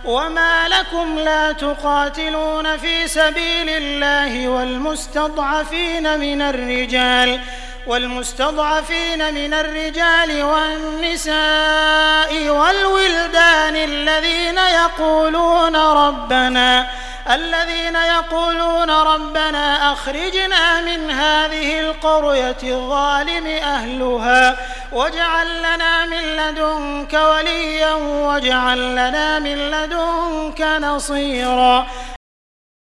وما لكم لا تقاتلون في سبيل الله والمستضعفين من الرجال والنساء والولدان الذين يقولون ربنا أخرجنا من هذه القرية الظالم أهلها واجعل لنا من لدنك وليا واجعل لنا من لدنك نصيرا